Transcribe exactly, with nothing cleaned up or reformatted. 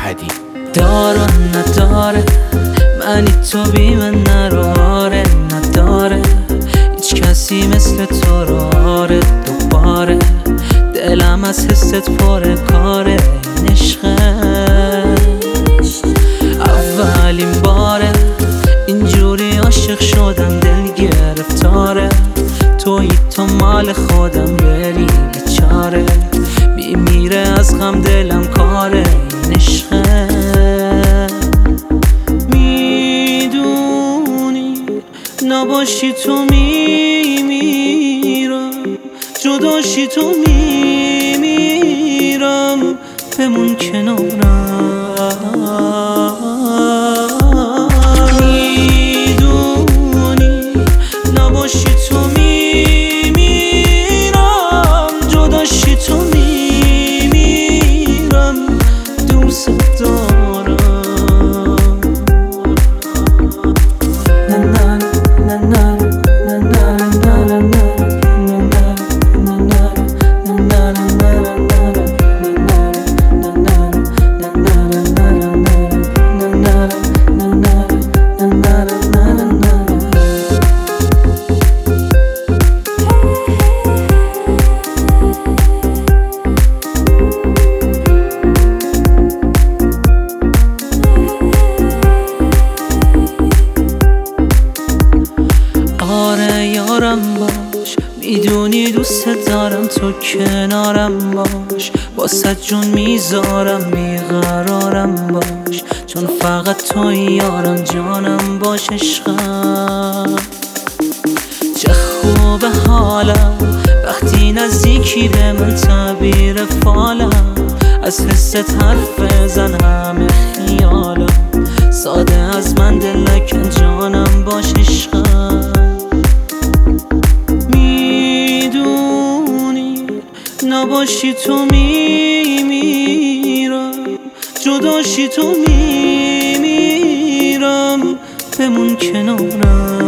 احدی. داره نداره منی تو بی من نراره، نداره هیچ کسی مثل تو راره. دوباره دلم از حست پاره کاره، این عشقه اولین باره اینجوری عاشق شدم، دل گرفتاره. توی تو مال خودم بری بیچاره، میمیره از غم دلم کاره، این عشقه. میدونی نباشی تو میمیرم، جداشی تو میمیرم، بمون کنارم. میدونی نباشی تو میمیرم، جداشی تو میمیرم، دوست دارم. آره یارم باش، میدونی دوست دارم، تو کنارم باش، واسه جون میذارم، بیقرارم باش، چون فقط تو یارم، جانم باش عشقم. چه خوب حالم وقتی نزدیکی به من، تعبیر فالم از حست حرف بزن، همه خیالم ساده از من دل نکن، جانم باش عشقم. میدونی نباشی تو میمیرم، جداشی تو میمیرم، بمون کنارم.